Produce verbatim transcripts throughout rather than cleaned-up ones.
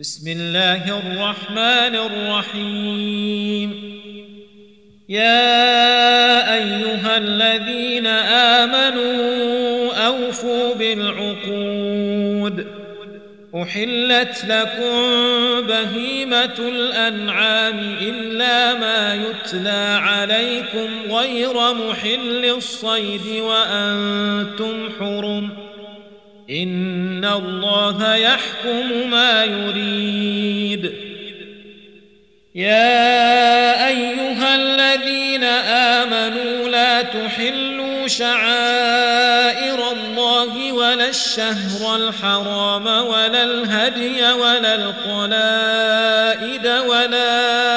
بسم الله الرحمن الرحيم. يا أيها الذين آمنوا أوفوا بالعقود. أحلت لكم بهيمة الأنعام إلا ما يتلى عليكم غير محل الصيد وأنتم حرم، إن الله يحكم ما يريد. يا أيها الذين آمنوا لا تحلوا شعائر الله ولا الشهر الحرام ولا الهدي ولا القلائد ولا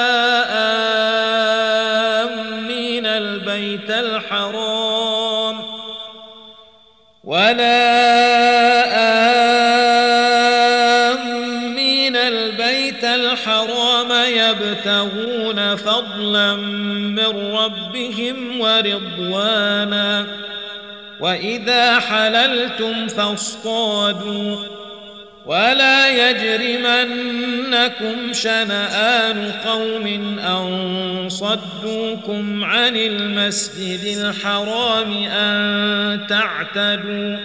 آمين البيت الحرام ولا آمين البيت الحرام يبتغون فضلا من ربهم ورضوانا، وإذا حللتم فاصطادوا، ولا يجرمنكم شنآن قوم أن صدوكم عن المسجد الحرام أن تعتدوا،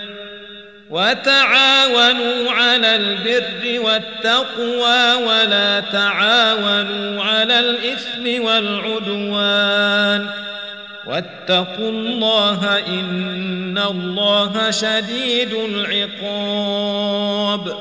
وتعاونوا على البر والتقوى ولا تعاونوا على الإثم والعدوان، واتقوا الله إن الله شديد العقاب.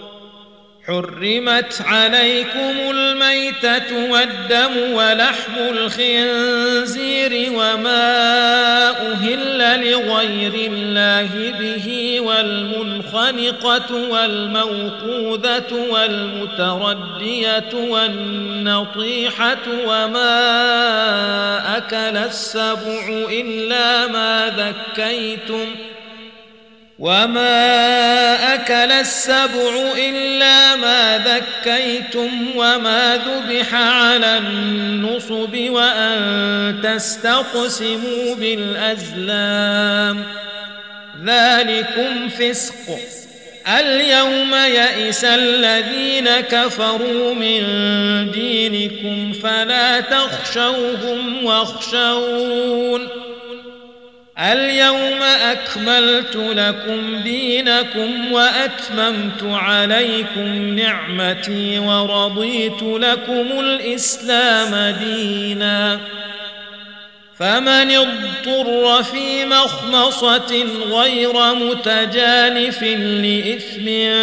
حرمت عليكم الميتة والدم ولحم الخنزير وما أهل لغير الله به والمنخنقة والموقوذة والمتردية والنطيحة وما أكل السبع إلا ما ذكيتم وما أكل السبع إلا ما ذكيتم وما ذبح على النصب وأن تستقسموا بالأزلام، ذلكم فسق. اليوم يئس الذين كفروا من دينكم فلا تخشوهم واخشون. اليوم أكملت لكم دينكم وأتممت عليكم نعمتي ورضيت لكم الإسلام دينا. فمن اضطر في مخمصة غير متجانف لإثم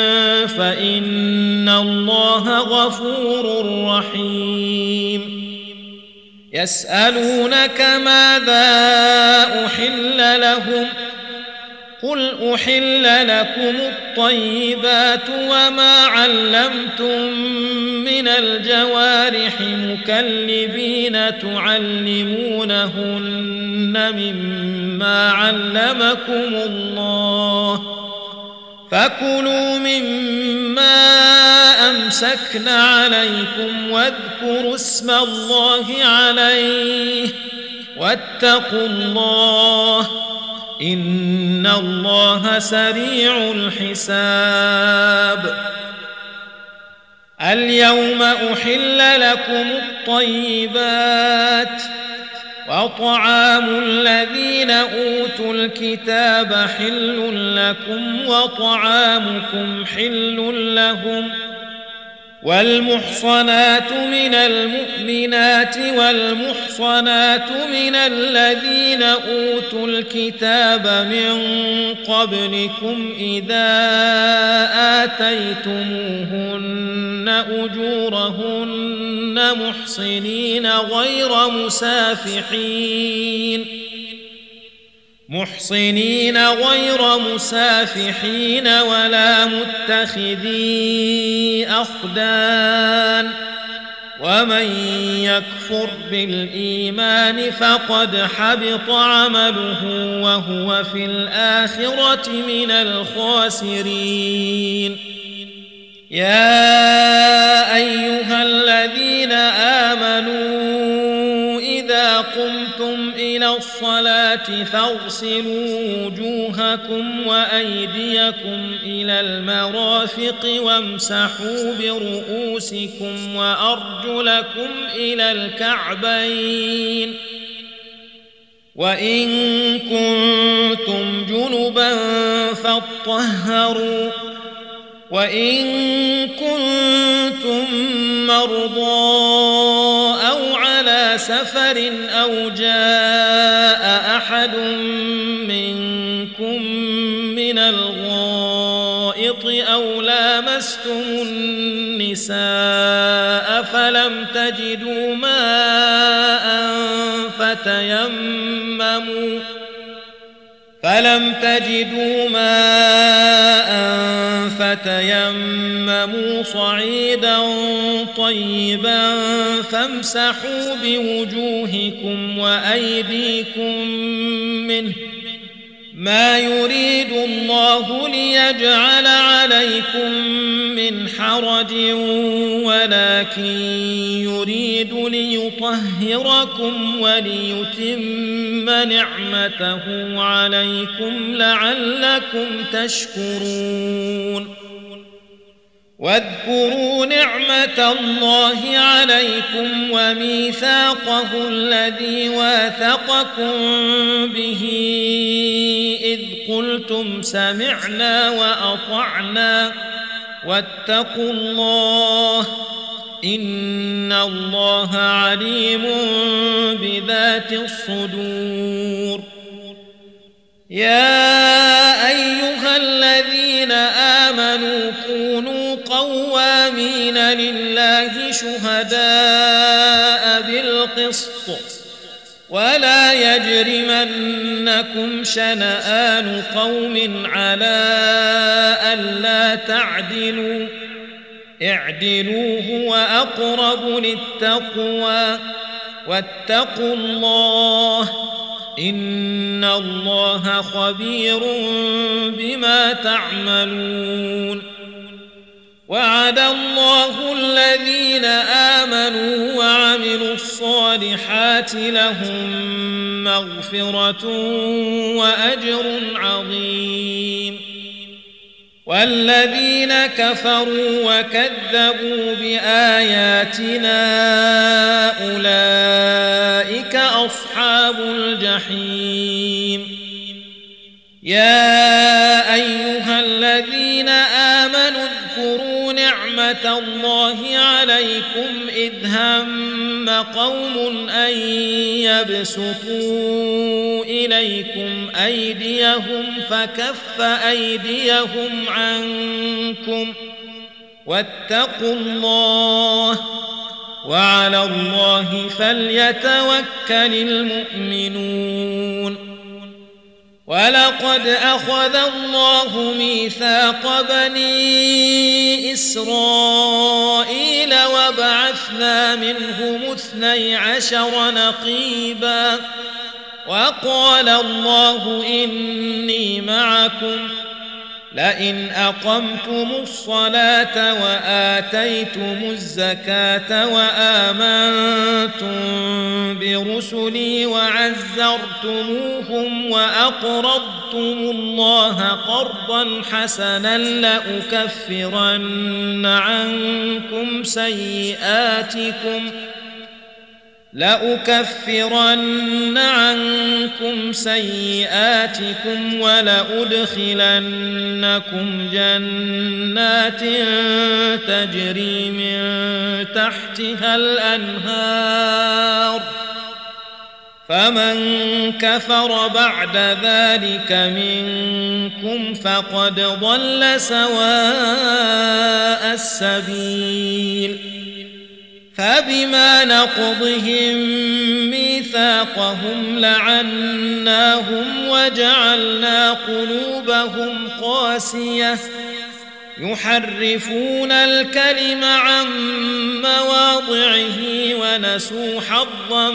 فإن الله غفور رحيم. يسألونك ماذا أحل لهم، قل أحل لكم الطيبات وما علمتم من الجوارح مكلبين تعلمونهن مما علمكم الله، فكلوا مما أمسكن عليكم واذكروا اسم الله عليه واتقوا الله إن الله سريع الحساب. اليوم أحل لكم الطيبات، وطعام الذين أوتوا الكتاب حل لكم وطعامكم حل لهم، والمحصنات من المؤمنات والمحصنات من الذين أوتوا الكتاب من قبلكم إذا آتيتموهن أجورهن محصنين غير مسافحين محصنين غير مسافحين ولا متخذي أخدان، ومن يكفر بالإيمان فقد حبط عمله وهو في الآخرة من الخاسرين. يا أيها الذين آمنوا إذا قمتم إلى الصلاة الصلاة فاغسلوا وجوهكم وأيديكم إلى المرافق وامسحوا برؤوسكم وأرجلكم إلى الكعبين وإن كنتم جنبا فاطهروا وإن كنتم مرضى أو على سفر أو جاء أحد منكم من الغائط أو لامستم النساء فلم تجدوا ماء فتيمموا فلم تجدوا ماء فتيمموا صعيدا طيبا فامسحوا بوجوهكم وأيديكم منه ما يريد الله ليجعل عليكم من حرج ولكن يريد ليطهركم وليتم نعمته عليكم لعلكم تشكرون واذكروا نعمة الله عليكم وميثاقه الذي واثقكم به إذ قلتم سمعنا وأطعنا واتقوا الله إن الله عليم بذات الصدور يا أيها الذين آمنوا كونوا قوامين لله شهداء بالقسط ولا يجرمنكم شنآن قوم على ألا تعدلوا اعدلوا هو أقرب للتقوى واتقوا الله إن الله خبير بما تعملون وعد الله الذين آمنوا وعملوا الصالحات لهم مغفرة وأجر عظيم والذين كفروا وكذبوا بآياتنا أولئك أصحاب الجحيم يا أيها الذين آمنوا اذكروا نعمة الله عليكم إذ هم قوم أن يبسطوا إليكم أيديهم فكف أيديهم عنكم واتقوا الله وعلى الله فليتوكل المؤمنون ولقد أخذ الله ميثاق بني إسرائيل وبعثنا منهم اثني عشر نقيبا وقال الله إني معكم لئن أقمتم الصلاة وآتيتم الزكاة وآمنتم برسلي وعزرتموهم وأقرضتم الله قرضا حسنا لأكفرن عنكم سيئاتكم لأكفرن عنكم سيئاتكم ولأدخلنكم جنات تجري من تحتها الأنهار فمن كفر بعد ذلك منكم فقد ضل سواء السبيل فبما نقضهم ميثاقهم لعناهم وجعلنا قلوبهم قاسية يحرفون الكلم عن مواضعه ونسوا حظا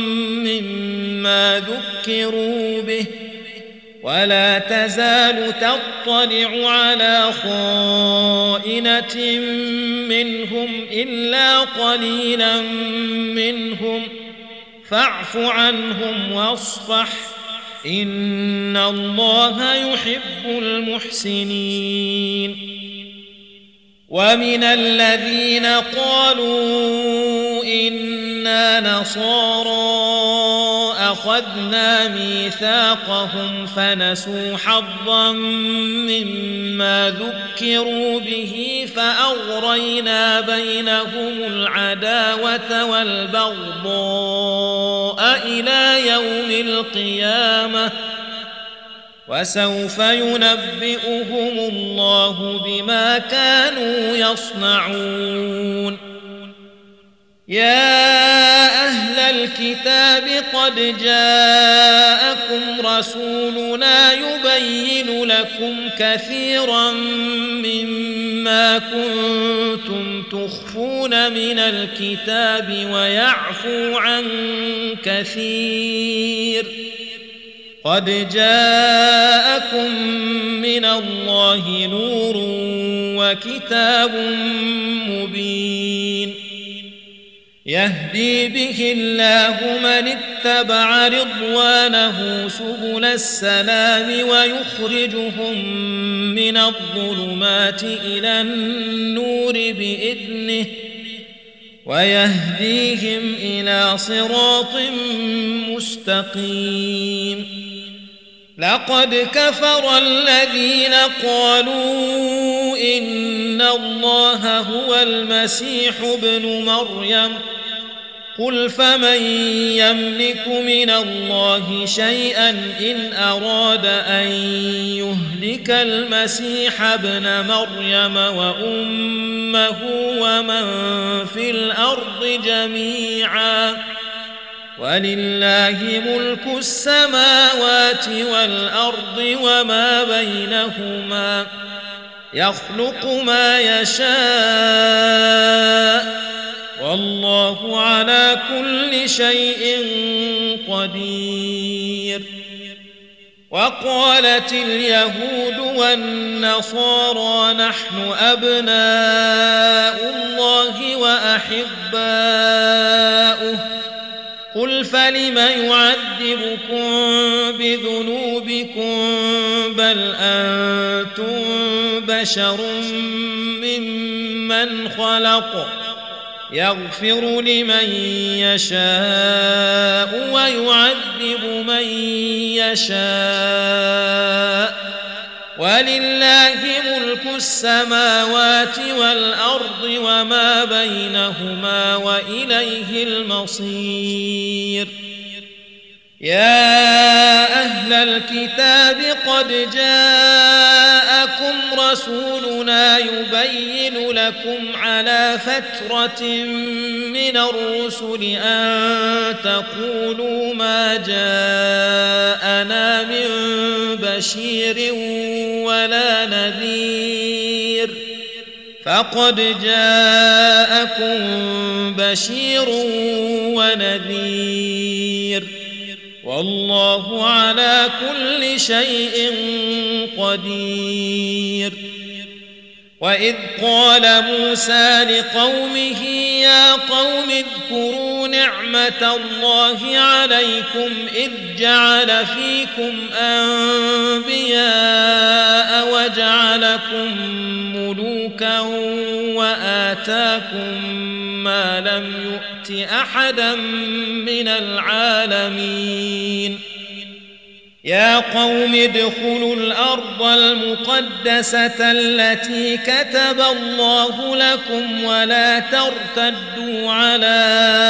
مما ذكروا به ولا تزال تطلع على خائنة منهم إلا قليلا منهم فاعف عنهم واصفح إن الله يحب المحسنين. ومن الذين قالوا إنا نصارى أخذنا ميثاقهم فنسوا حظا مما ذكروا به فأغرينا بينهم العداوة والبغضاء إلى يوم القيامة وسوف ينبئهم الله بما كانوا يصنعون. يا أهل الكتاب قد جاءكم رسولنا يبين لكم كثيرا مما كنتم تخفون من الكتاب ويعفو عن كثير. قد جاءكم من الله نور وكتاب مبين يهدي به الله من اتبع رضوانه سبل السلام ويخرجهم من الظلمات إلى النور بإذنه ويهديهم إلى صراط مستقيم. لقد كفر الذين قالوا إن الله هو المسيح ابن مريم قل فمن يملك من الله شيئا إن أراد أن يهلك المسيح ابن مريم وأمه ومن في الأرض جميعا ولله ملك السماوات والأرض وما بينهما يخلق ما يشاء والله على كل شيء قدير. وقالت اليهود والنصارى نحن أبناء الله وأحباؤه قل فلم يعذبكم بذنوبكم بل أنتم بشر ممن خلق يغفر لمن يشاء ويعذب من يشاء ولله ملك السماوات والأرض وما بينهما وإليه المصير. يا أهل الكتاب قد جاءكم رسولنا يبين لكم على فترة من الرسل أن تقولوا ما جاءنا من بشير ولا نذير فقد جاءكم بشير ونذير والله على كل شيء قدير. وإذ قال موسى لقومه يا قوم اذكروا نعمة الله عليكم إذ جعل فيكم أنبياء وجعلكم ملوكا وآتاكم ما لم يؤت أحدا من العالمين. يا قوم ادخلوا الأرض المقدسة التي كتب الله لكم ولا ترتدوا على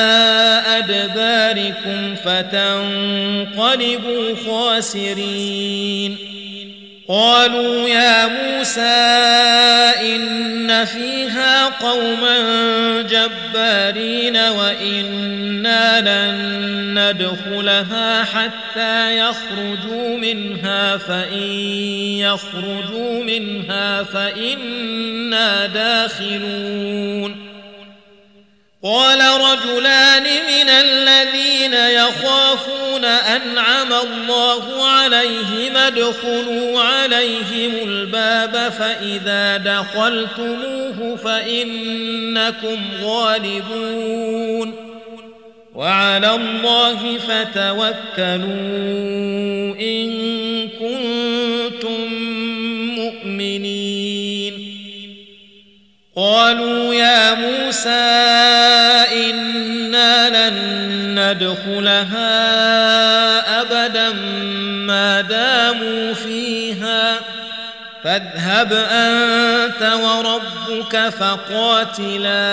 أدباركم فتنقلبوا خاسرين. قالوا يا موسى إن فيها قوما جبارين وإنا لن ندخلها حتى يخرجوا منها فإن يخرجوا منها فإنا داخلون. قال رجلان من الذين يخافون أنعم الله عليهم ادخلوا عليهم الباب فإذا دخلتموه فإنكم غالبون وعلى الله فتوكلوا إن كنتم مؤمنين قالوا يا موسى إنا لن ندخلها أبدا ما داموا فيها فاذهب أنت وربك فقاتلا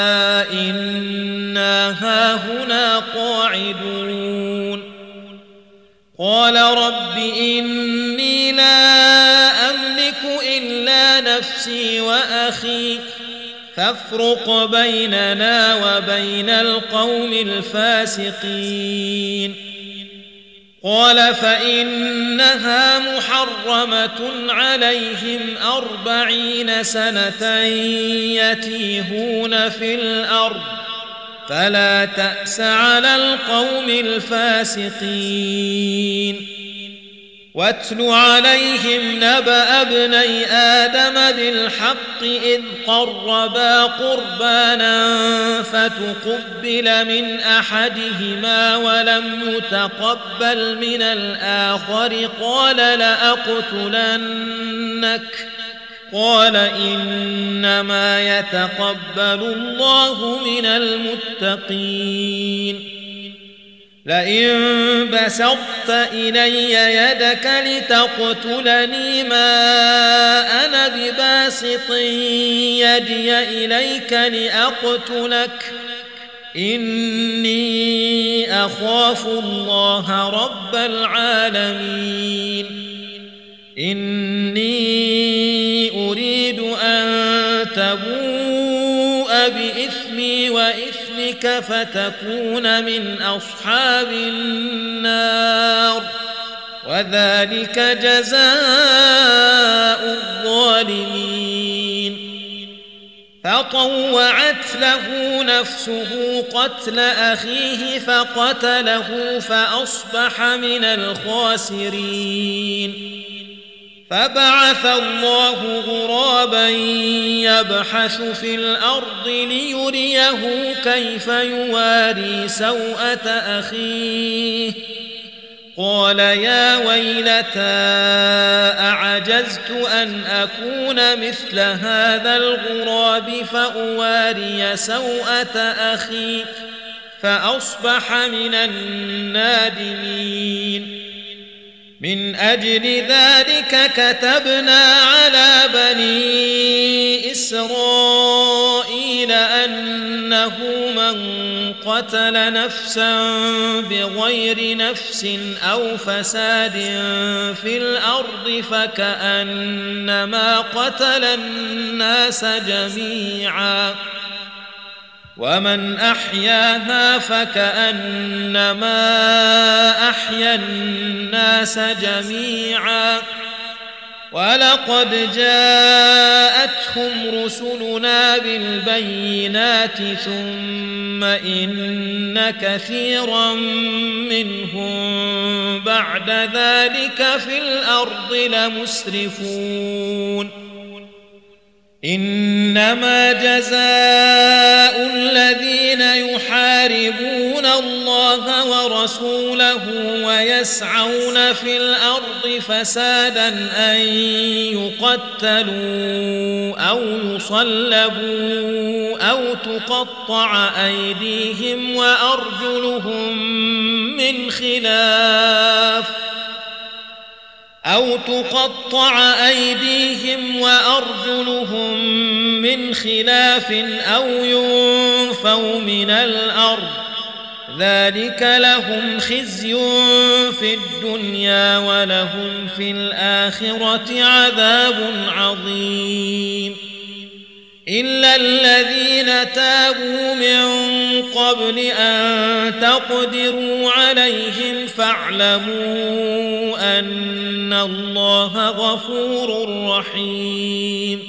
إنا هاهنا قاعدون قال رب إني لا أملك إلا نفسي وأخي فافرق بيننا وبين القوم الفاسقين قال فإنها محرمة عليهم أربعين سنة يتيهون في الأرض فلا تأس على القوم الفاسقين واتل عليهم نبأ ابني آدم بالحق إذ قربا قربانا فتقبل من أحدهما ولم يتقبل من الآخر قال لأقتلنك قال إنما يتقبل الله من المتقين لئن بسطت إلي يدك لتقتلني ما أنا بباسط يدي إليك لأقتلك إني أخاف الله رب العالمين إني أريد أن تبوء بإثمي وإثمك فتكون من أصحاب النار وذلك جزاء الظالمين فطوعت له نفسه قتل أخيه فقتله فأصبح من الخاسرين فبعث الله غرابا يبحث في الأرض ليريه كيف يواري سوءة أخيه قال يا ويلتى أعجزت أن أكون مثل هذا الغراب فأواري سوءة أخي فأصبح من النادمين من أجل ذلك كتبنا على بني إسرائيل أنه من قتل نفسا بغير نفس أو فساد في الأرض فكأنما قتل الناس جميعا ومن أحياها فكأنما أحيا الناس جميعا ولقد جاءتهم رسلنا بالبينات ثم إن كثيرا منهم بعد ذلك في الأرض لمسرفون إنما جزاء الذين يحاربون الله ورسوله ويسعون في الأرض فسادا أن يقتلوا أو يصلبوا أو تقطع أيديهم وأرجلهم من خلاف أو تقطع أيديهم وأرجلهم من خلاف أو ينفوا من الأرض ذلك لهم خزي في الدنيا ولهم في الآخرة عذاب عظيم إلا الذين تابوا من قبل أن تقدروا عليهم فاعلموا أن الله غفور رحيم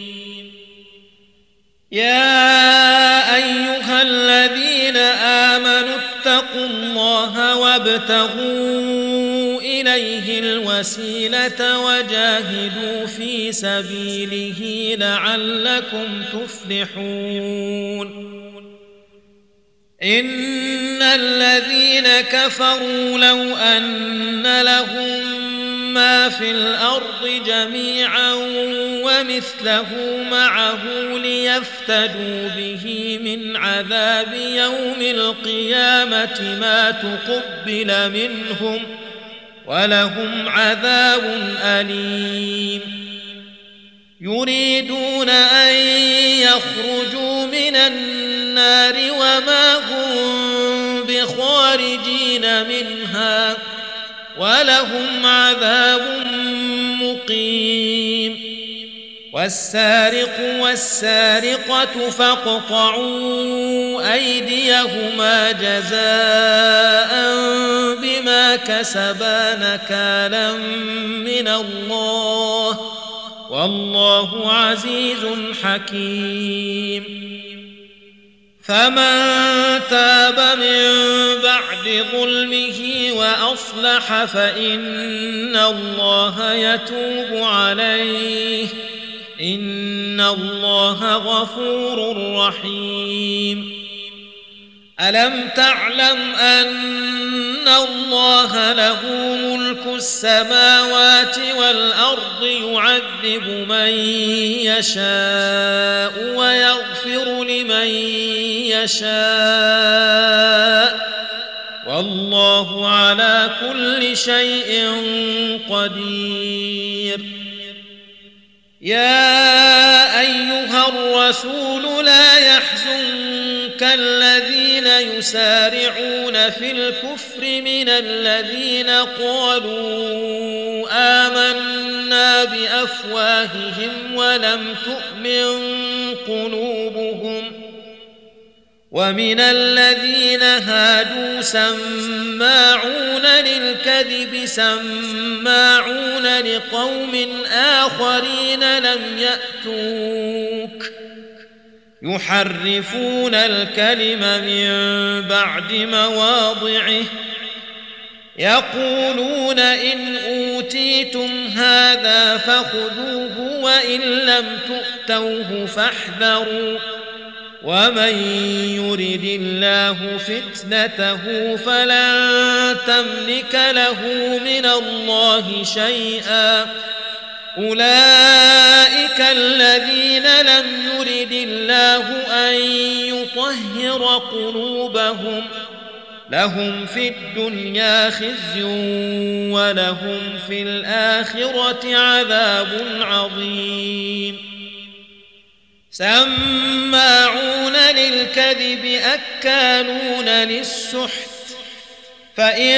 يا أيها الذين آمنوا اتقوا الله وابتغوا إليه الوسيلة وجاهدوا في سبيله لعلكم تفلحون إن الذين كفروا لو أن لهم ما في الأرض جميعا ومثله معه ليفتدوا به من عذاب يوم القيامة ما تقبل منهم ولهم عذاب أليم يريدون أن يخرجوا من النار وما هم بخارجين منها ولهم عذاب مقيم والسارق والسارقة فاقطعوا أيديهما جزاء بما كسبا نكالا من الله والله عزيز حكيم فمن تاب من بعد ظلمه وأصلح فإن الله يتوب عليه إن الله غفور رحيم ألم تعلم أن الله له ملك السماوات والأرض يعذب من يشاء ويغفر لمن يشاء والله على كل شيء قدير يا أيها الرسول لا يحزنك الذين يسارعون في الكفر من الذين قالوا آمنا بأفواههم ولم تؤمن قلوبهم ومن الذين هادوا سماعون للكذب سماعون لقوم آخرين لم يأتوك يحرفون الكلم من بعد مواضعه يقولون إن أوتيتم هذا فخذوه وإن لم تؤتوه فاحذروا ومن يرد الله فتنته فلن تملك له من الله شيئا أولئك الذين لم يرد الله أن يطهر قلوبهم لهم في الدنيا خزي ولهم في الآخرة عذاب عظيم سماعون للكذب أكالون للسحت فإن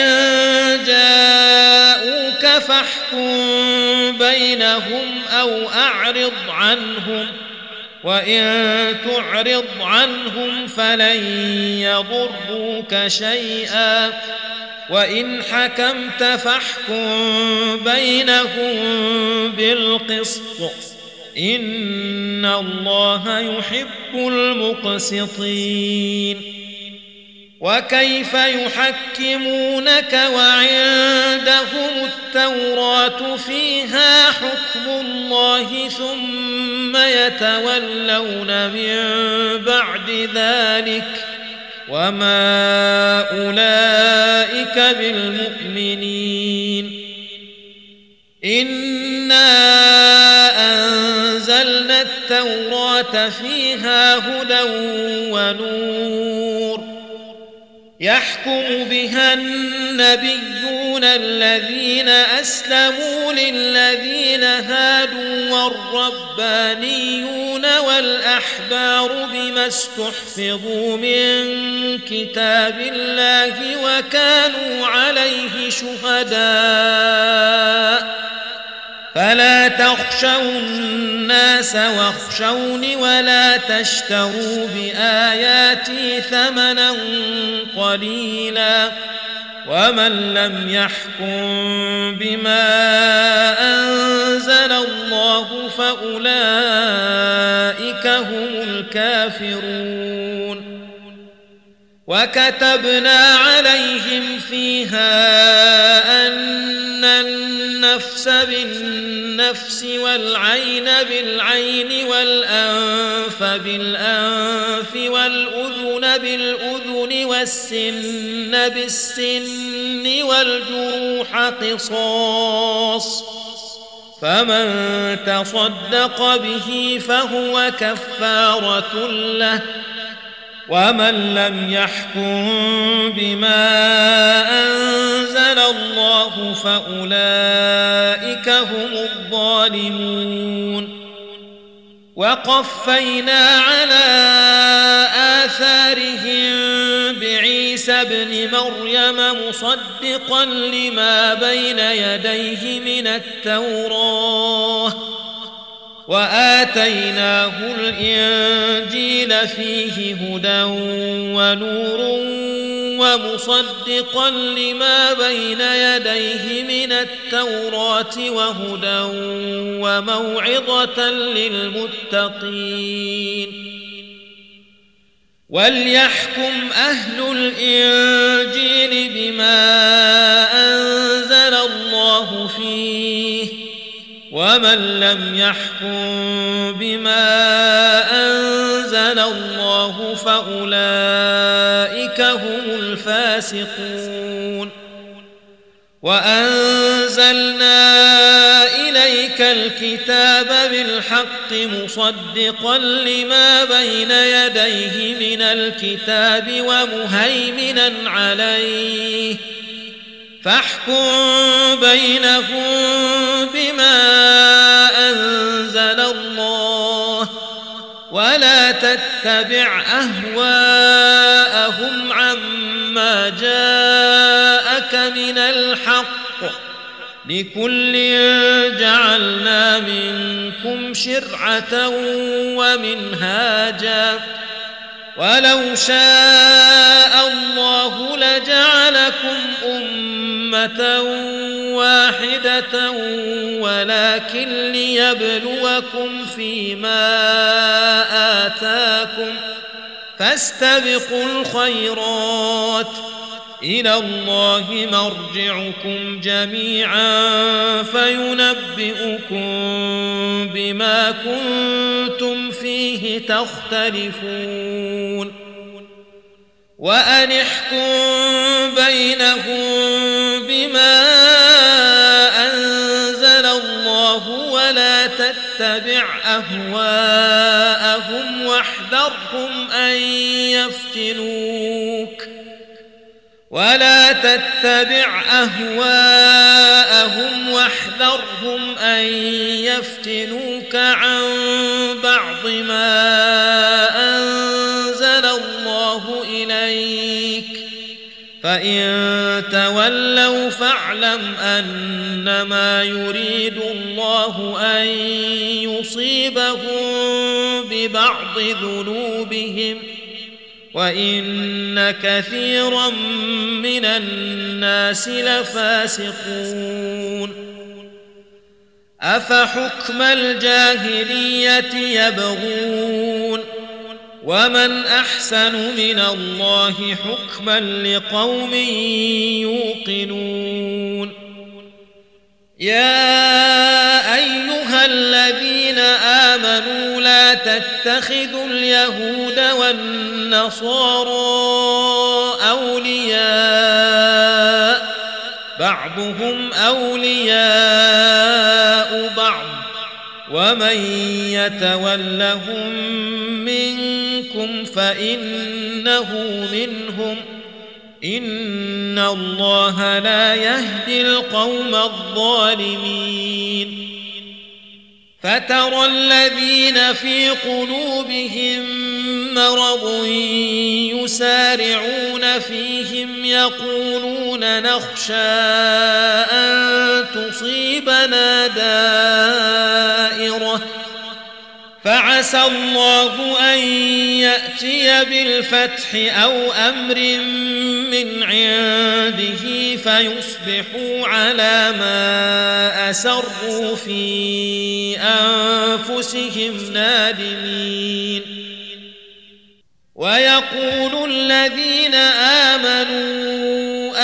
جاءوك فاحكم بينهم أو أعرض عنهم وإن تعرض عنهم فلن يضروك شيئا وإن حكمت فاحكم بينهم بالقسط إن الله يحب المقسطين وكيف يحكمونك وعندهم التوراة فيها حكم الله ثم يتولون من بعد ذلك وما أولئك بالمؤمنين إنا أنزلنا التوراة فيها هدى ونور يحكم بها النبيون الذين أسلموا للذين هادوا والربانيون والأحبار بما استحفظوا من كتاب الله وكانوا عليه شهداء فلا تخشوا الناس واخشوني ولا تشتروا بآياتي ثمنا قليلا ومن لم يحكم بما أنزل الله فأولئك هم الكافرون وكتبنا عليهم فيها أن النفس بالنفس والعين بالعين والأنف بالأنف والأذن بالأذن والسن بالسن والجروح قصاص، فمن تصدق به فهو كفارة له، ومن لم يحكم بما أنزل الله فأولئك هم الظالمون. وقفينا على آثارهم بعيسى ابن مريم مصدقا لما بين يديه من التوراة، وآتيناه الإنجيل فيه هدى ونور ومصدقا لما بين يديه من التوراة وهدى وموعظة للمتقين. وليحكم أهل الإنجيل بما أنزل الله فيه، ومن لم يحكم بما أنزل الله فأولئك هم الفاسقون. وأنزلنا إليك الكتاب بالحق مصدقا لما بين يديه من الكتاب ومهيمنا عليه، فاحكم بينهم بما أنزل الله، ولا تتبع أهواءهم عما جاءك من الحق، لكل جعلنا منكم شرعة ومنهاجا، ولو شاء الله لجعلكم أمة واحدة ولكن ليبلوكم فيما آتاكم، فاستبقوا الخيرات، إلى الله مرجعكم جميعا فينبئكم بما كنتم فيه تختلفون. وأن احكم بينهم بما أنزل الله ولا تتبع أهواءهم واحذرهم أن يفتنوك ولا تتبع أهواءهم واحذرهم أن يفتنوك عن بعض ما أنزل الله إليك، فإن تولوا فاعلم أنما يريد الله أن يصيبهم ببعض ذنوبهم، وإن كثيرا من الناس لفاسقون. أفحكم الجاهلية يبغون، ومن أحسن من الله حكما لقوم يوقنون. يا أيها الذين آمنوا لا تتخذوا اليهود والنصارى أولياء، بعضهم أولياء بعض، ومن يتولهم منكم فإنه منهم، إن الله لا يهدي القوم الظالمين. فترى الذين في قلوبهم مرض يسارعون فيهم يقولون نخشى أن تصيبنا دائرة، فعسى الله أن يأتي بالفتح أو أمر من عنده فيصبحوا على ما أسروا في أنفسهم نادمين. ويقول الذين آمنوا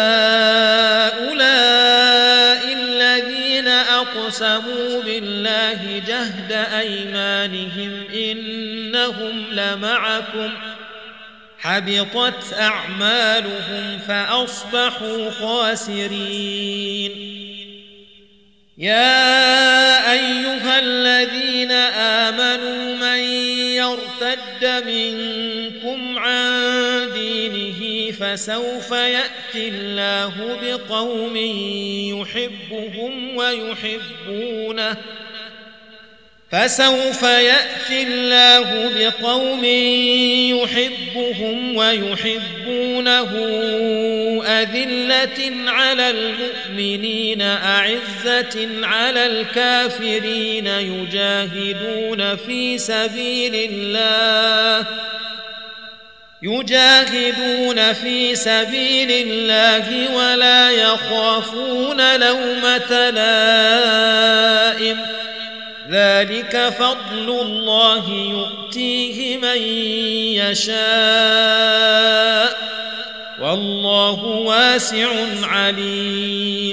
أهؤلاء الذين أقسموا بالله جهد أيمانهم إنهم لمعكم حبطت أعمالهم فأصبحوا خاسرين. يا أيها الذين آمنوا من يرتد منكم عن دينه فسوف يأتي الله بقوم يحبهم ويحبونه فسوف يأتي الله بقوم يحبهم ويحبونه أذلة على المؤمنين أعزة على الكافرين يجاهدون في سبيل الله يجاهدون في سبيل الله ولا يخافون لومة لائم ذلك فضل الله يؤتيه من يشاء والله واسع عليم.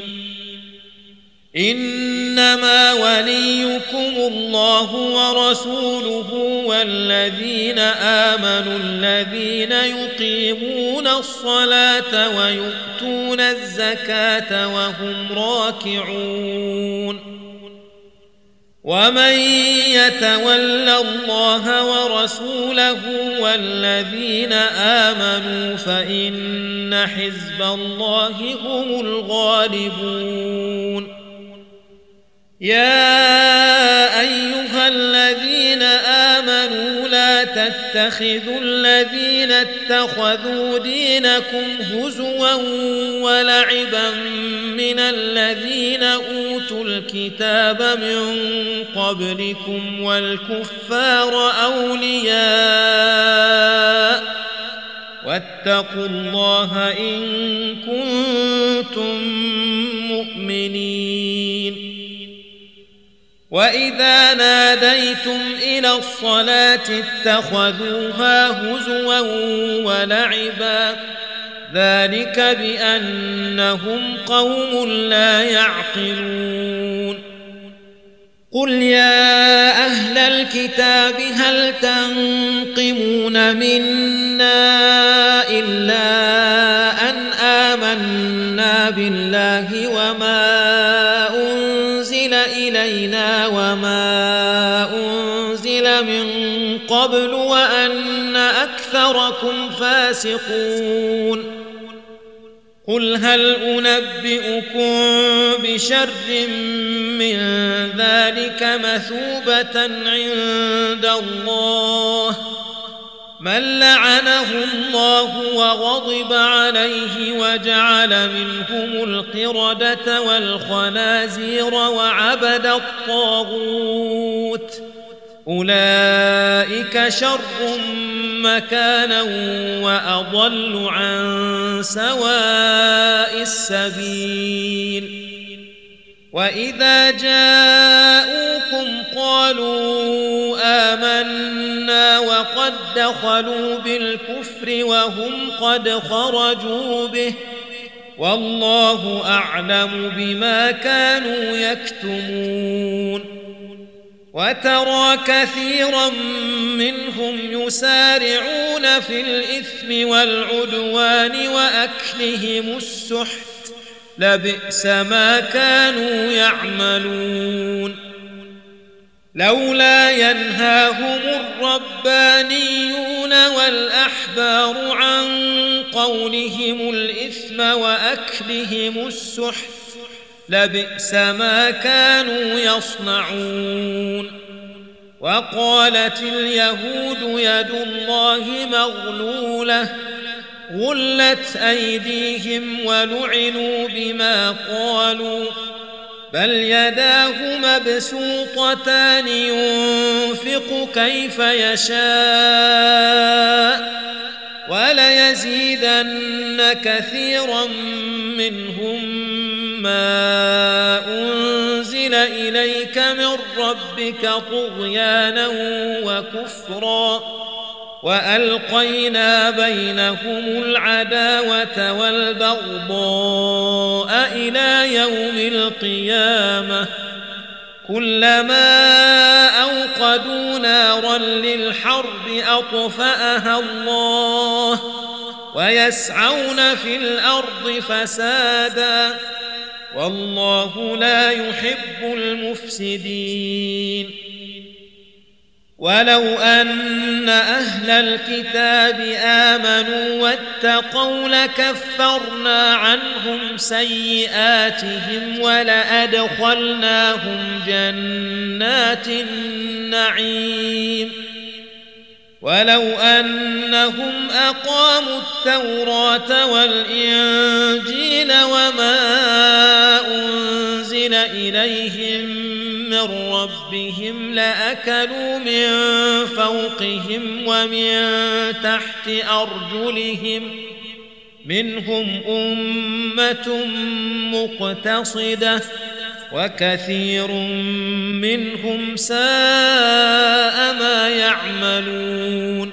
إنما وليكم الله ورسوله والذين آمنوا الذين يقيمون الصلاة ويؤتون الزكاة وهم راكعون. ومن يتول الله ورسوله والذين آمنوا فإن حزب الله هم الغالبون. يا أيها الذين آمنوا لا تتخذوا الذين اتخذوا دينكم هزوا ولعبا من الذين أوتوا الكتاب من قبلكم والكفار أولياء واتقوا الله إن كنتم مؤمنين. وإذا ناديتم إلى الصلاة اتخذوها هزوا ولعبا ذلك بأنهم قوم لا يعقلون. قل يا أهل الكتاب هل تنقمون منا إلا أن آمنا بالله وما أنزل إلينا وما أنزل من قبل وأن أكثركم فاسقون. قل هل أنبئكم بشر من ذلك مثوبة عند الله من لعنه الله وغضب عليه وجعل منهم القردة والخنازير وعبد الطاغوت أولئك شر مكانا وأضل عن سواء السبيل. وإذا جاءوكم قالوا آمنا وقد دخلوا بالكفر وهم قد خرجوا به والله أعلم بما كانوا يكتمون. وترى كثيرا منهم يسارعون في الإثم والعدوان وأكلهم السحت لبئس ما كانوا يعملون. لولا ينهاهم الربانيون والأحبار عن قولهم الإثم وأكلهم السحت لبئس ما كانوا يصنعون. وقالت اليهود يد الله مغلولة غلت أيديهم ولعنوا بما قالوا بل يداه مبسوطتان ينفق كيف يشاء وليزيدن كثيرا منهم ما أنزل إليك من ربك طغيانا وكفرا وألقينا بينهم العداوة والبغضاء إلى يوم القيامة كلما أوقدوا نارا للحرب أطفأها الله ويسعون في الأرض فسادا والله لا يحب المفسدين. ولو أن أهل الكتاب آمنوا واتقوا لكفرنا عنهم سيئاتهم ولأدخلناهم جنات النعيم ولو أنهم أقاموا التوراة والإنجيل وما أنزل إليهم من ربهم لأكلوا من فوقهم ومن تحت أرجلهم منهم أمة مقتصدة وكثير منهم ساء ما يعملون.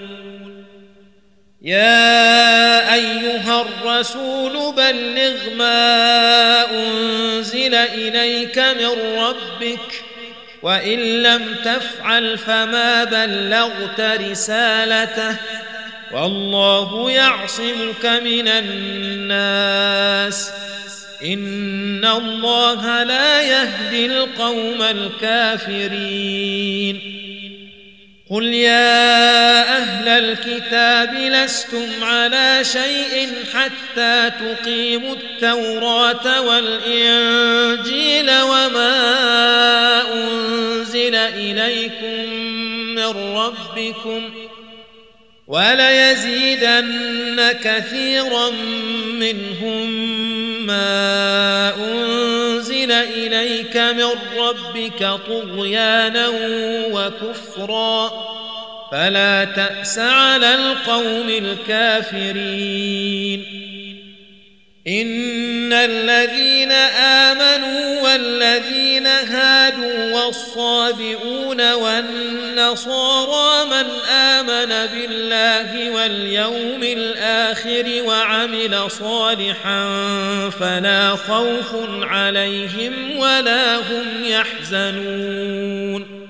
يا أيها الرسول بلغ ما أنزل إليك من ربك وإن لم تفعل فما بلغت رسالته والله يعصمك من الناس إن الله لا يهدي القوم الكافرين. قل يا أهل الكتاب لستم على شيء حتى تقيموا التوراة والإنجيل وما أنزل إليكم من ربكم وليزيدن كثيرا منهم ما أنزل إليك من ربك طغيانا وكفرا فلا تأس على القوم الكافرين. إن الذين آمنوا والذين هادوا والصابئون والنصارى من آمن بالله واليوم الآخر وعمل صالحا فلا خوف عليهم ولا هم يحزنون.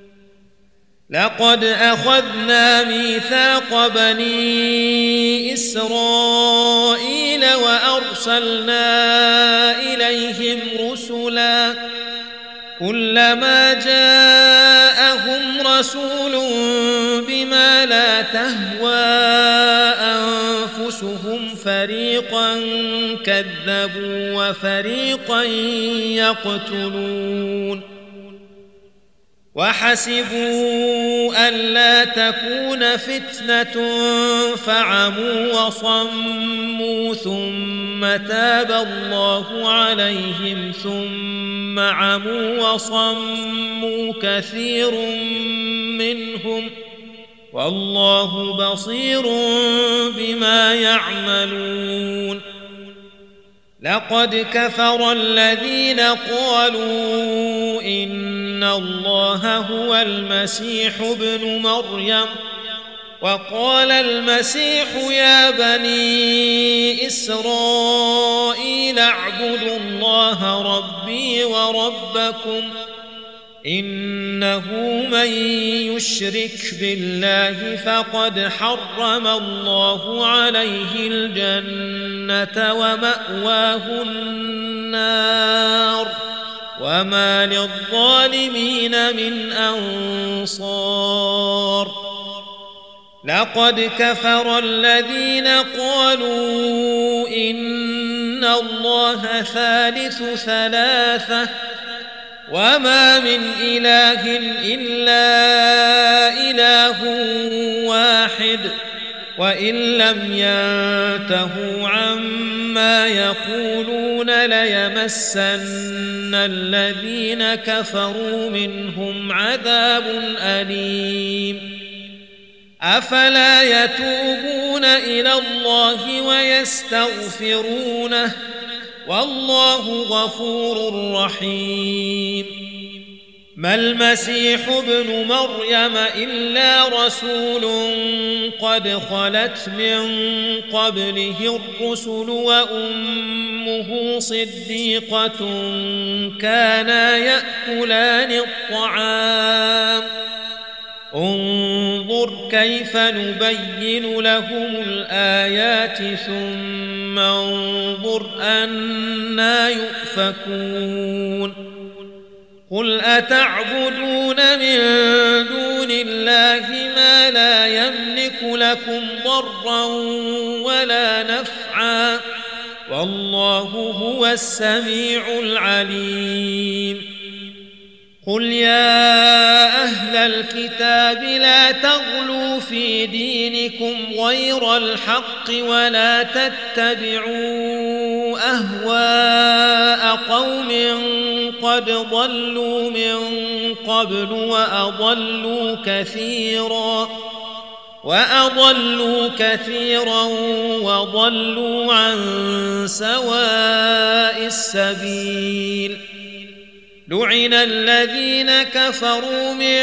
لقد أخذنا ميثاق بني إسرائيل وأرسلنا إليهم رسلا كلما جاءهم رسول بما لا تهوى أنفسهم فريقا كذبوا وفريقا يقتلون. وحسبوا ألا تكون فتنة فعموا وصموا ثم تاب الله عليهم ثم عموا وصموا كثير منهم والله بصير بما يعملون. لقد كفر الذين قالوا إن الله هو المسيح ابن مريم وقال المسيح يا بني إسرائيل اعبدوا الله ربي وربكم إنه من يشرك بالله فقد حرم الله عليه الجنة ومأواه النار وما للظالمين من أنصار. لقد كفر الذين قالوا إن الله ثالث ثلاثة وما من إله إلا إله واحد وإن لم ينتهوا عما يقولون ليمسن الذين كفروا منهم عذاب أليم. أفلا يتوبون إلى الله ويستغفرونه والله غفور رحيم. ما المسيح ابن مريم إلا رسول قد خلت من قبله الرسل وأمه صديقة كانا يأكلان الطعام انظر كيف نبين لهم الآيات ثم انظر أنى يؤفكون قل أتعبدون من دون الله ما لا يملك لكم ضرا ولا نفعا والله هو السميع العليم قل يا أهل الكتاب لا تغلوا في دينكم غير الحق ولا تتبعوا أهواء قوم قد ضلوا من قبل وأضلوا كثيرا وأضلوا كثيرا وضلوا عن سواء السبيل لعن الذين كفروا من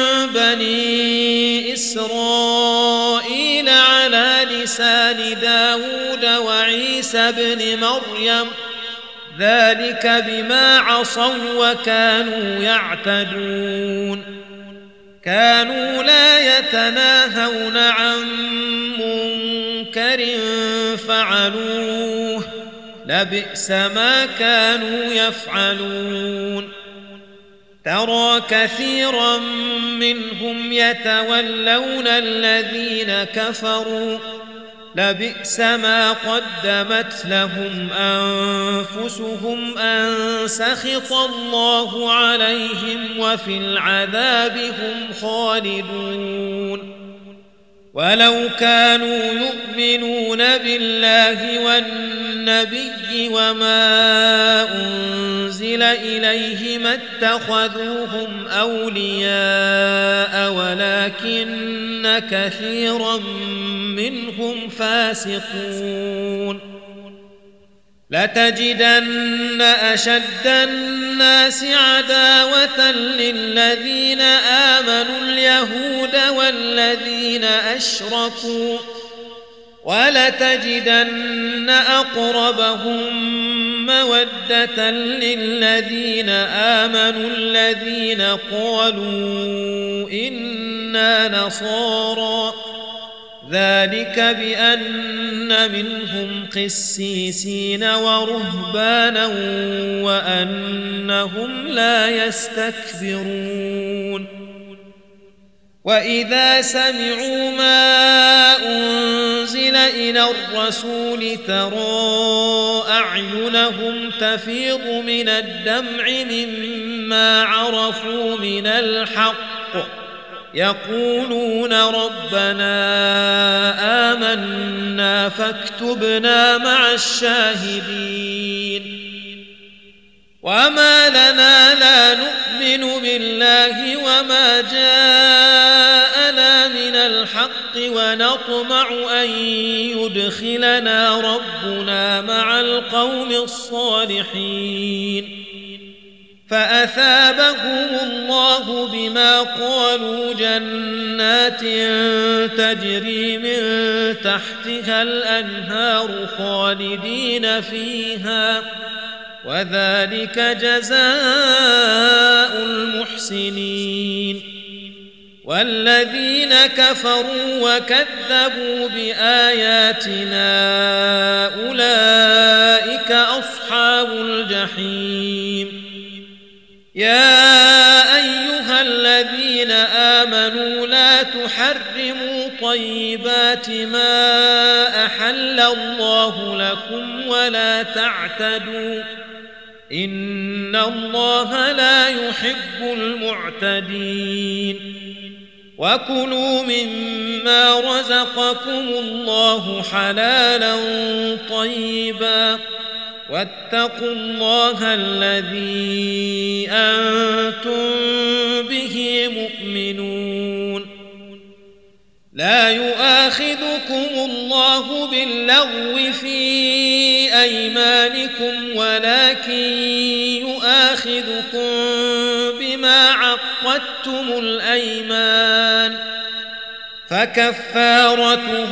بني إسرائيل على لسان داود وعيسى بن مريم ذلك بما عصوا وكانوا يعتدون كانوا لا يتناهون عن منكر فعلوه لبئس ما كانوا يفعلون ترى كثيرا منهم يتولون الذين كفروا لبئس ما قدمت لهم أنفسهم أن سخط الله عليهم وفي العذاب هم خالدون ولو كانوا يؤمنون بالله والنبي وما أنزل إليه ما اتخذوهم أولياء ولكن كثيرا منهم فاسقون لتجدن أشد الناس عداوة للذين آمنوا اليهود والذين أشركوا ولتجدن أقربهم مودة للذين آمنوا الذين قالوا إنا نصارى ذلك بأن منهم قسيسين ورهبانا وأنهم لا يستكبرون وإذا سمعوا ما أنزل إلى الرسول ترى أعينهم تفيض من الدمع مما عرفوا من الحق يقولون ربنا آمنا فاكتبنا مع الشاهدين وما لنا لا نؤمن بالله وما جاءنا من الحق ونطمع أن يدخلنا ربنا مع القوم الصالحين فأثابهم الله بما قالوا جنات تجري من تحتها الأنهار خالدين فيها وذلك جزاء المحسنين والذين كفروا وكذبوا بآياتنا أولئك أصحاب الجحيم يا أيها الذين آمنوا لا تحرموا طيبات ما أحل الله لكم ولا تعتدوا إن الله لا يحب المعتدين وكلوا مما رزقكم الله حلالا طيبا واتقوا الله الذي أنتم به مؤمنون لا يؤاخذكم الله باللغو في أيمانكم ولكن يؤاخذكم بما عقدتم عقدتم الأيمان فكفارته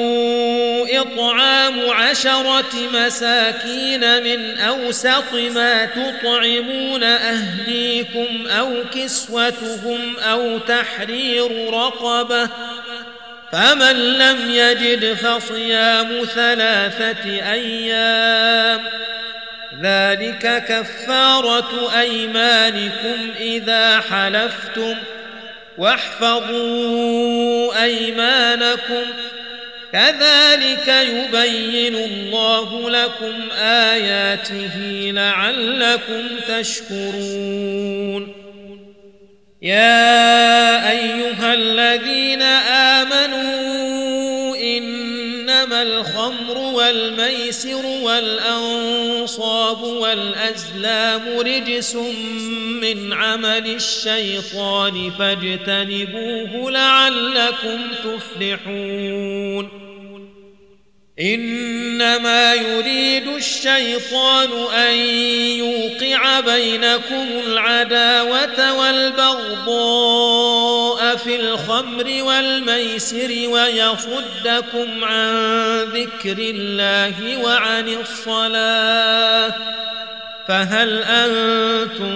إطعام عشرة مساكين من أوسط ما تطعمون أهليكم أو كسوتهم أو تحرير رقبة، فمن لم يجد فصيام ثلاثة أيام، ذلك كفارة أيمانكم إذا حلفتم، واحفظوا أيمانكم، كذلك يبين الله لكم آياته لعلكم تشكرون. يا أيها الذين آمنوا إنما الخمر والميسر والأنصاب والأزلام رجس من عمل الشيطان فاجتنبوه لعلكم تفلحون. إنما يريد الشيطان أن يوقع بينكم العداوة والبغضاء في الخمر والميسر ويصدكم عن ذكر الله وعن الصلاة، فهل أنتم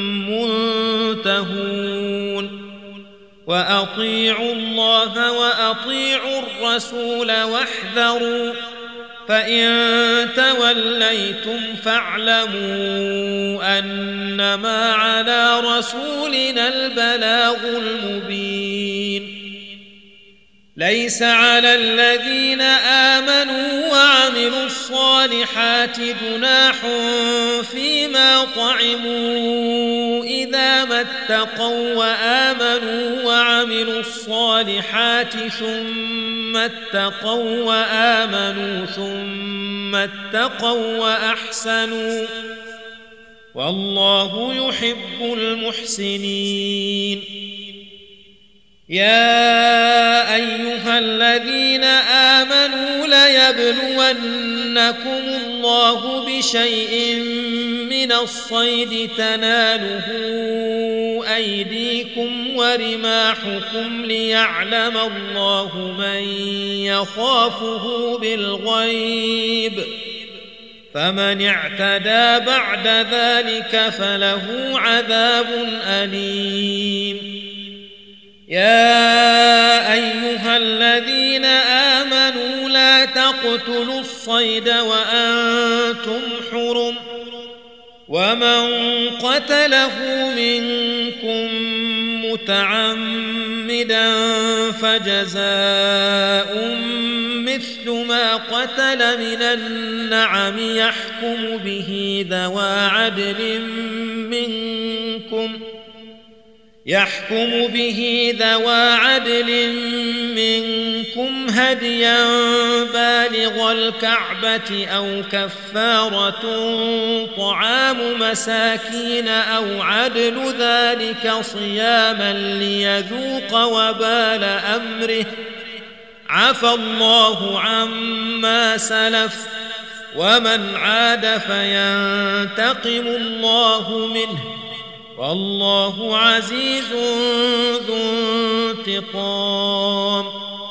منتهون؟ وأطيعوا الله وأطيعوا الرسول واحذروا، فإن توليتم فاعلموا أنما على رسولنا البلاغ المبين. ليس على الذين آمنوا وعملوا الصالحات جناح فيما طعموا إذا ما اتقوا وآمنوا وعملوا الصالحات ثم اتقوا وآمنوا ثم اتقوا وأحسنوا، والله يحب المحسنين. يا أيها الذين آمنوا ليبلونكم الله بشيء من الصيد تناله أيديكم ورماحكم ليعلم الله من يخافه بالغيب، فمن اعتدى بعد ذلك فله عذاب أليم. يا أيها الذين آمنوا لا تقتلوا الصيد وأنتم حرم، ومن قتله منكم متعمدا فجزاء مثل ما قتل من النعم يحكم به ذوى عدل منكم يحكم به ذوى عدل منكم هديا بالغ الكعبة أو كفارة طعام مساكين أو عدل ذلك صياما ليذوق وبال أمره، عفى الله عما سلف، ومن عاد فينتقم الله منه، والله عزيز ذو انتقام.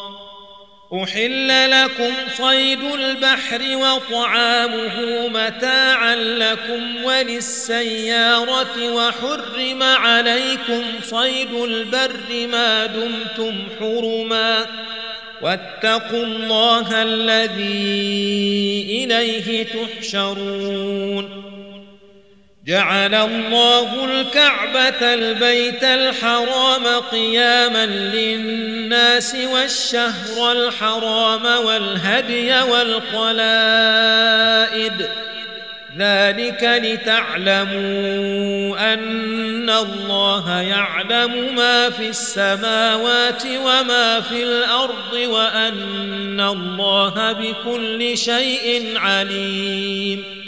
أحل لكم صيد البحر وطعامه متاعا لكم وللسيارة، وحرم عليكم صيد البر ما دمتم حرما، واتقوا الله الذي إليه تحشرون. جعل الله الكعبة البيت الحرام قياما للناس والشهر الحرام والهدي والقلائد، ذلك لتعلموا أن الله يعلم ما في السماوات وما في الأرض وأن الله بكل شيء عليم.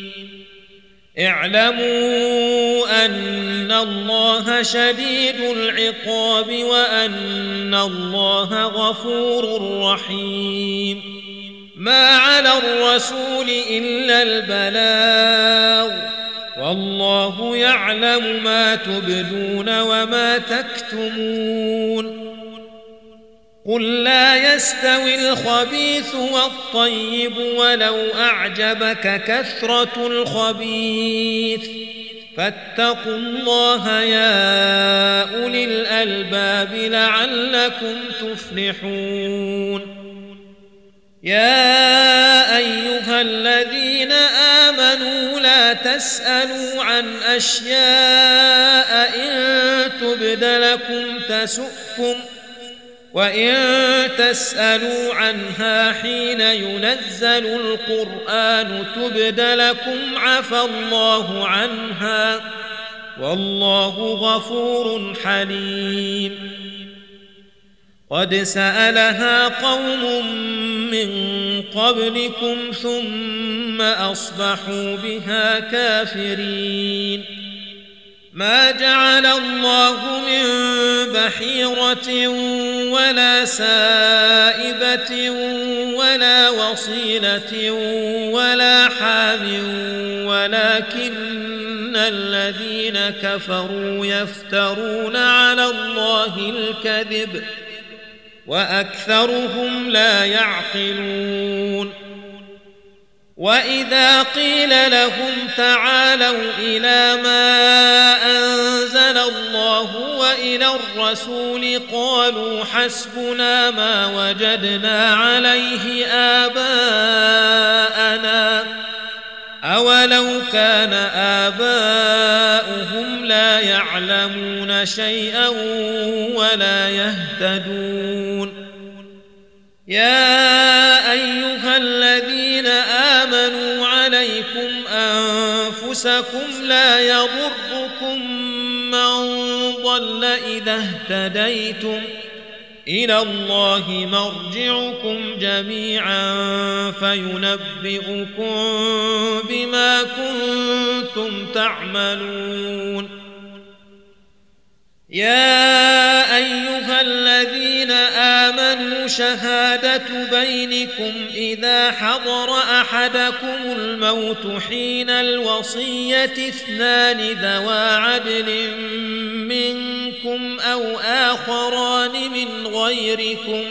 اعلموا أن الله شديد العقاب وأن الله غفور رحيم. ما على الرسول إلا البلاغ، والله يعلم ما تبدون وما تكتمون قل لا يستوي الخبيث والطيب ولو أعجبك كثرة الخبيث فاتقوا الله يا أولي الألباب لعلكم تفلحون يا أيها الذين آمنوا لا تسألوا عن أشياء إن تبد لكم تسؤكم وإن تسألوا عنها حين ينزل القرآن تبد لكم عفى الله عنها والله غفور حليم قد سألها قوم من قبلكم ثم أصبحوا بها كافرين ما جعل الله من بحيرة ولا سائبة ولا وصيلة ولا حام ولكن الذين كفروا يفترون على الله الكذب وأكثرهم لا يعقلون وإذا قيل لهم تعالوا إلى ما أنزل الله وإلى الرسول قالوا حسبنا ما وجدنا عليه آباءنا أولو كان آباؤهم لا يعلمون شيئا ولا يهتدون يا أيها الذين آمنوا عليكم أنفسكم لا يضركم من ضل إذا اهتديتم إلى الله مرجعكم جميعا فينبئكم بما كنتم تعملون يا أيها الذين آمنوا شهادة بينكم إذا حضر أحدكم الموت حين الوصية اثنان ذوا عدل منكم أو آخران من غيركم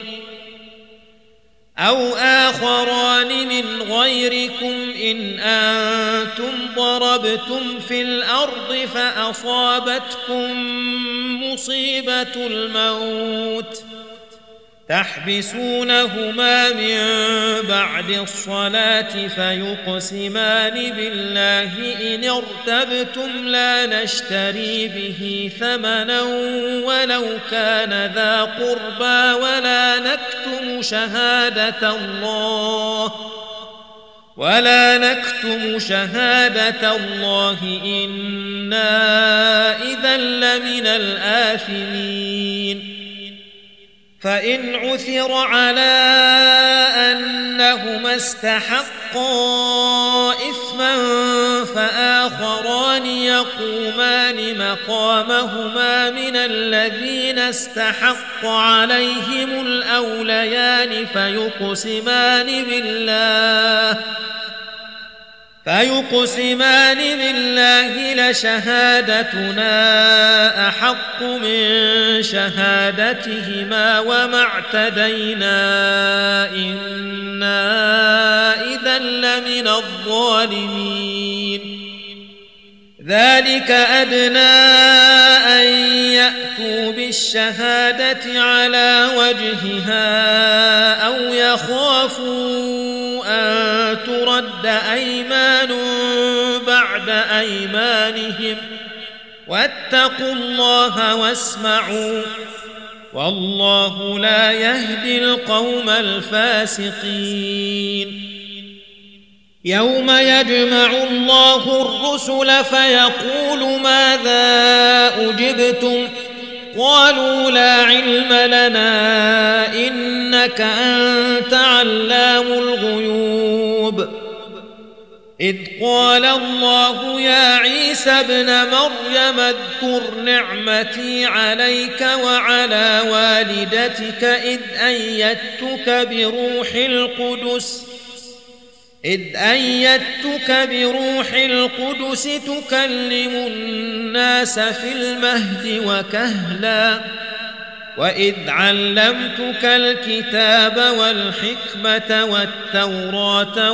أو آخران من غيركم إن أنتم ضربتم في الأرض فأصابتكم مصيبة الموت تحبسونهما من بعد الصلاة فيقسمان بالله إن ارتبتم لا نشتري به ثمنا ولو كان ذا قربى ولا نكتم شهادة الله ولا نكتم شهادة الله إنا إذا لمن الآثمين فإن عثر على أنهما استحقا إثما فآخران يقومان مقامهما من الذين استحق عليهم الأوليان فيقسمان بالله فيقسمان بالله لشهادتنا أحق من شهادتهما وما اعتدينا إنا إذا لمن الظالمين ذلك أدنى أن يأتوا بالشهادة على وجهها أو يخافوا أن ترد أيمان بعد أيمانهم واتقوا الله واسمعوا والله لا يهدي القوم الفاسقين يوم يجمع الله الرسل فيقول ماذا أجبتم قالوا لا علم لنا إنك أنت علام الغيوب إذ قال الله يا عيسى ابن مريم اذكر نعمتي عليك وعلى والدتك إذ أيدتك بروح القدس إذ أيدتك بروح القدس تكلم الناس في المهد وكهلا وإذ علمتك الكتاب والحكمة والتوراة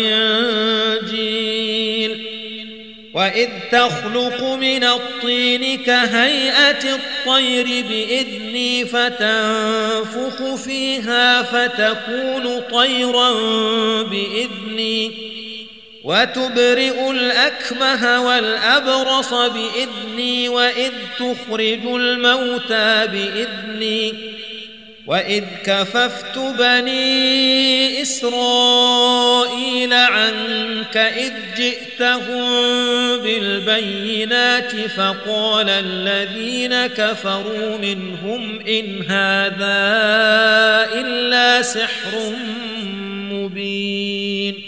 والإنجيل وإذ تخلق من الطين كهيئة الطير بإذني فتنفخ فيها فتكون طيرا بإذني وتبرئ الأكمه والأبرص بإذني وإذ تخرج الموتى بإذني وإذ كففت بني إسرائيل عنك إذ جئتهم بالبينات فقال الذين كفروا منهم إن هذا إلا سحر مبين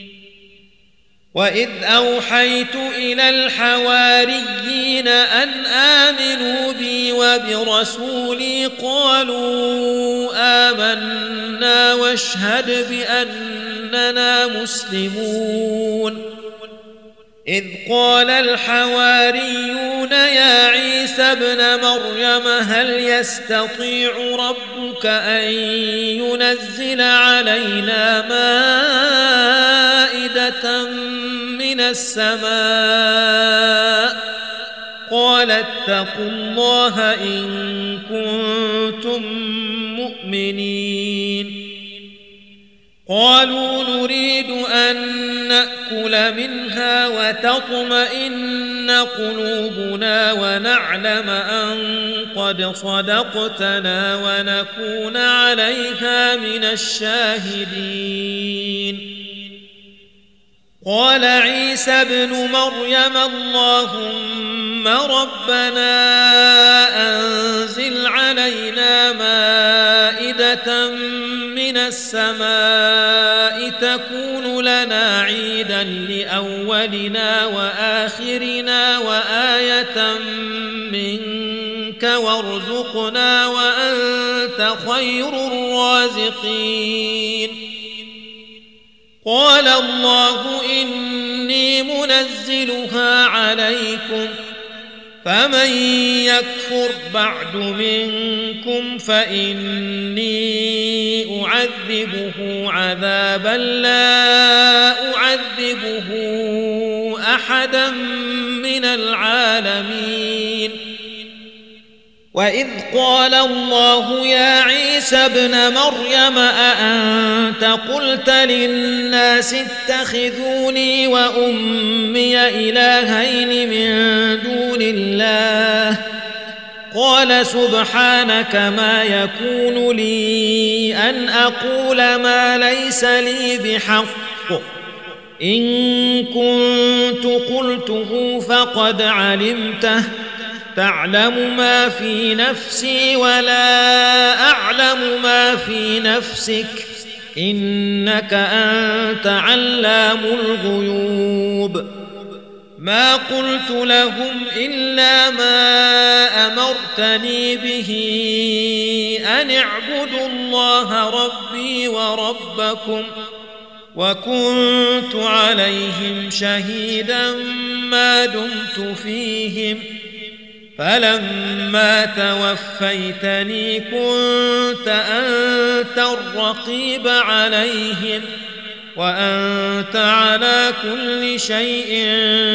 وإذ أوحيت إلى الحواريين أن آمنوا بي وبرسولي قالوا آمنا واشهد بأننا مسلمون إذ قال الحواريون يا عيسى ابن مريم هل يستطيع ربك أن ينزل علينا مائدة من السماء قال اتقوا الله إن كنتم مؤمنين قالوا نريد أن نأكل منها وتطمئن قلوبنا ونعلم أن قد صدقتنا ونكون عليها من الشاهدين قال عيسى ابن مريم اللهم ربنا أنزل علينا مائدة من السماء تكون لنا عيدا لأولنا وآخرنا وآية منك وارزقنا وأنت خير الرازقين قال الله إني منزلها عليكم فمن يكفر بعد منكم فإني أعذبه عذابا لا أعذبه أحدا من العالمين وإذ قال الله يا عيسى ابن مريم أأنت قلت للناس اتخذوني وأمي إلهين من دون الله قال سبحانك ما يكون لي أن أقول ما ليس لي بحق إن كنت قلته فقد علمته تعلم ما في نفسي ولا أعلم ما في نفسك إنك أنت علام الغيوب ما قلت لهم إلا ما أمرتني به أن اعبدوا الله ربي وربكم وكنت عليهم شهيدا ما دمت فيهم فلما توفيتني كنت أنت الرقيب عليهم وأنت على كل شيء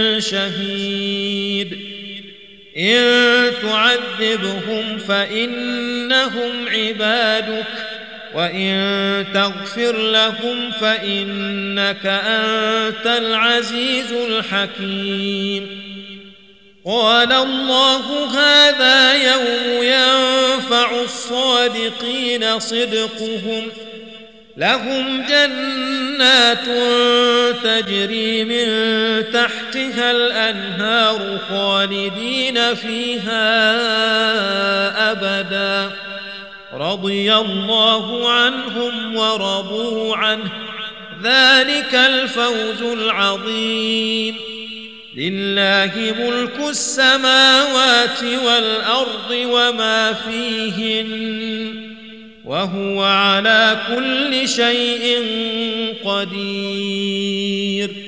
شهيد إن تعذبهم فإنهم عبادك وإن تغفر لهم فإنك أنت العزيز الحكيم قال الله هذا يوم ينفع الصادقين صدقهم لهم جنات تجري من تحتها الأنهار خالدين فيها أبدا رضي الله عنهم ورضوا عنه ذلك الفوز العظيم لله ملك السماوات والأرض وما فيهن وهو على كل شيء قدير.